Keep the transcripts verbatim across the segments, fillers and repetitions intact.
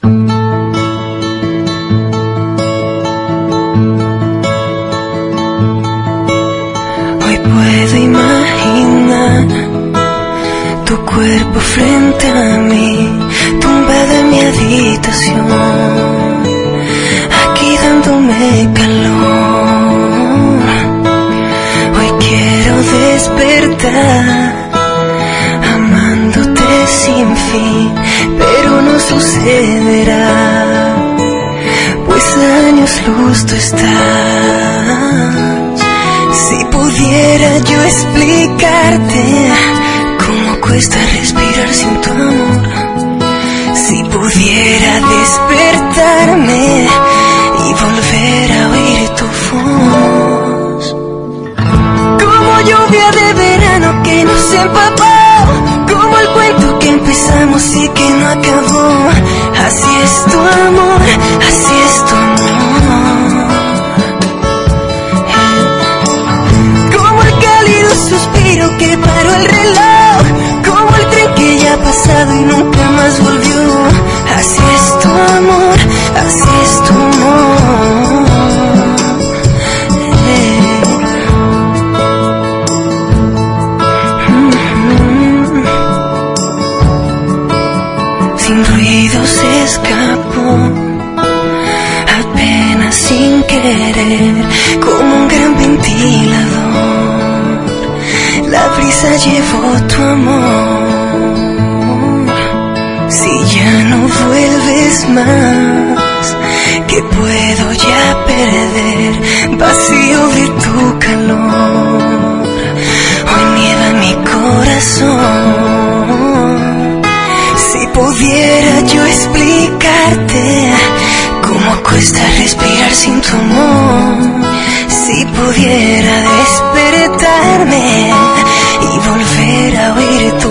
Hoy puedo imaginar tu cuerpo frente a mí, tumbada en mi habitación, aquí dándome calor. Hoy quiero despertar amándote sin fin, pero no sucederá, pues años luz tú estás. Si pudiera yo explicarte cómo cuesta respirar sin tu amor, si pudiera despertarme y volver a oír tu voz, como lluvia de verano que nos empapó, como el cuento que empezamos y que no acabó. Así es tu amor, así es tu amor, como el cálido suspiro que paró el reloj, como el tren que ya ha pasado y nunca más volvió. Así es tu amor, así es tu amor. Sin ruido se escapó, apenas sin querer, como un gran ventilador. La brisa llevó tu amor. Si ya no vuelves más, ¿qué puedo ya perder? Vacío de tu calor, hoy nieva mi corazón. Si pudiera yo explicarte cómo cuesta respirar sin tu amor, si pudiera despertarme y volver a oír tu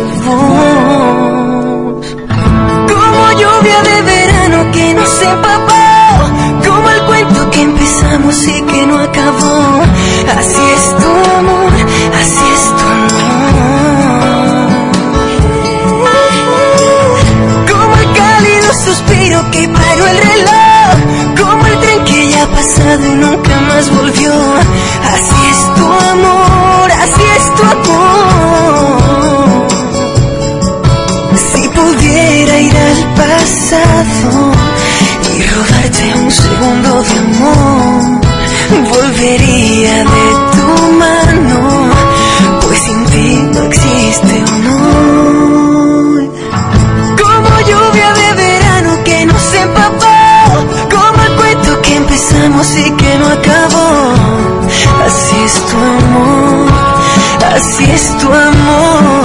voz, como lluvia de verano que nos empapó, como el cuento que empezamos y que no acabó. Así es tu amor, así es tu amor, como el cálido suspiro que paró el reloj, como el tren que ya ha pasado y nunca más volvió. Así es tu amor, así es tu amor. Si pudiera ir al pasado y robarte un segundo de amor, volvería de tu mano, pues sin ti no existe honor. Como lluvia de verano que nos empapó, como el cuento que empezamos y que no acabó. Así es tu amor, así es tu amor.